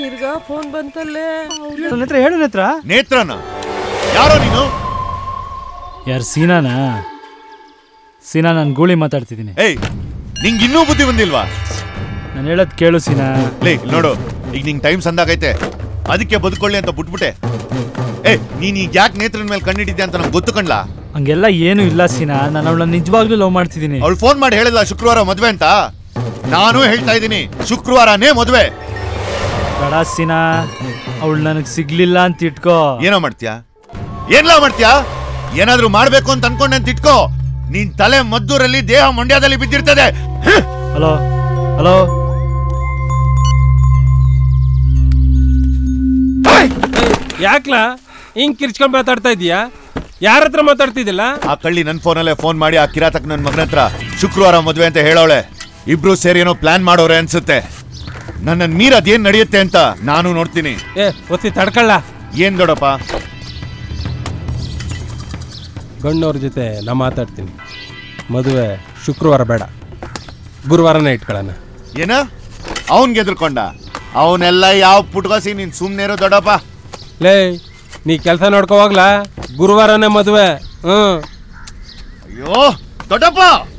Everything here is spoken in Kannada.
ತಿರ್ಗಾ ಫೋನ್ ಬಂತಲ್ಲೇ. ಹೇಳು ನೇತ್ರ. ನೇತ್ರನ ಯಾರೋ ನೀನು? ಯಾರು ಸೀನಾನಾ? ಸೀನಾ, ನಾನು ಗೂಳಿ ಮಾತಾಡ್ತಿದ್ದೀನಿ. ಏಯ್, ನಿಂಗೆ ಇನ್ನೂ ಬುದ್ಧಿ ಬಂದಿಲ್ವಾ? ನಾನು ಹೇಳೋದು ಕೇಳು ಸೀನಾ. ಲೇ ನೋಡು, ಈಗ ನಿಂಗೆ ಟೈಮ್ ಸಂದಾಗೈತೆ, ಅದಕ್ಕೆ ಬದುಕೊಳ್ಳಿ ಅಂತ ಬಿಟ್ಬಿಟ್ಟೆ. ನೀನ್ ಈಗ ಯಾಕೆ ನೇತ್ರನ ಮೇಲೆ ಕಣ್ಣಿಟ್ಟಿದ್ದೆ ಅಂತ ನಂಗೆ ಗೊತ್ತು ಕಣ್ಲಾ? ಹಂಗೆಲ್ಲ ಏನು ಇಲ್ಲ ಸೀನಾ, ನಾನು ಅವಳನ್ನ ನಿಜವಾಗ್ಲೂ ಲವ್ ಮಾಡ್ತಿದ್ದೀನಿ. ಅವಳು ಫೋನ್ ಮಾಡಿ ಹೇಳಿಲ್ಲ ಶುಕ್ರವಾರ ಮದ್ವೆ ಅಂತ. ನಾನು ಹೇಳ್ತಾ ಇದ್ದೀನಿ, ಶುಕ್ರವಾರನೇ ಮದ್ವೆ. ಬೇಡ ಸೀನಾ, ಅವಳು ನನಗೆ ಸಿಗ್ಲಿಲ್ಲ ಅಂತ ಇಟ್ಕೋ. ಏನೋ ಮಾಡ್ತೀಯಾ? ಏನ್ಲಾ ಮಾಡ್ತೀಯಾ? ಏನಾದ್ರೂ ಮಾಡ್ಬೇಕು ಅಂತ ಅನ್ಕೊಂಡೆ ಅಂತ ಇಟ್ಕೋ. ನೀನ್ ತಲೆ ಮದ್ದೂರಲ್ಲಿ, ದೇಹ ಮಂಡ್ಯದಲ್ಲಿ ಬಿದ್ದಿರ್ತದೆ. ಹಲೋ ಹಲೋ, ಯಾಕ್ಲಾ ಹಿಂಗ್ ಕಿರ್ಚ್ಕೊಂಡ್ ಮಾತಾಡ್ತಾ ಇದೀಯಾ? ಯಾರ ಹತ್ರ ಮಾತಾಡ್ತಿದ್ದಿಲ್ಲ? ಆ ಕಳ್ಳಿ ನನ್ ಫೋನಲ್ಲೇ ಫೋನ್ ಮಾಡಿ ಆ ಕಿರಾತಕ್ ನನ್ ಮಗನ ಹತ್ರ ಶುಕ್ರವಾರ ಮದ್ವೆ ಅಂತ ಹೇಳೋಳೆ. ಇಬ್ರು ಸೇರಿ ಏನೋ ಪ್ಲಾನ್ ಮಾಡೋರೆ ಅನ್ಸುತ್ತೆ. ನನ್ನ ಮೀರ್ ಅದೇನ್ ನಡೆಯುತ್ತೆ ಅಂತ ನಾನು ನೋಡ್ತೀನಿ. ಒತ್ತಿ ತಡ್ಕೊಳ್ಳ. ಏನ್ ದೊಡ್ಡಪ್ಪ? ಗಣ್ಣವ್ರ ಜೊತೆ ನಾ ಮಾತಾಡ್ತೀನಿ. ಮದುವೆ ಶುಕ್ರವಾರ ಬೇಡ, ಗುರುವಾರನೇ ಇಟ್ಕೊಳ್ಳೋಣ. ಏನ ಅವನ್ ಗೆದ್ರಕೊಂಡ? ಅವನೆಲ್ಲ ಯಾವ ಪುಟ್ಕೋಸಿ, ನೀನ್ ಸುಮ್ನೆ ಇರೋ ದೊಡ್ಡಪ್ಪ. ಲೇ, ನೀ ಕೆಲಸ ನೋಡ್ಕೋ ಹೋಗ್ಲಾ, ಗುರುವಾರನೇ ಮದುವೆ. ಅಯ್ಯೋ ದೊಡ್ಡಪ್ಪ.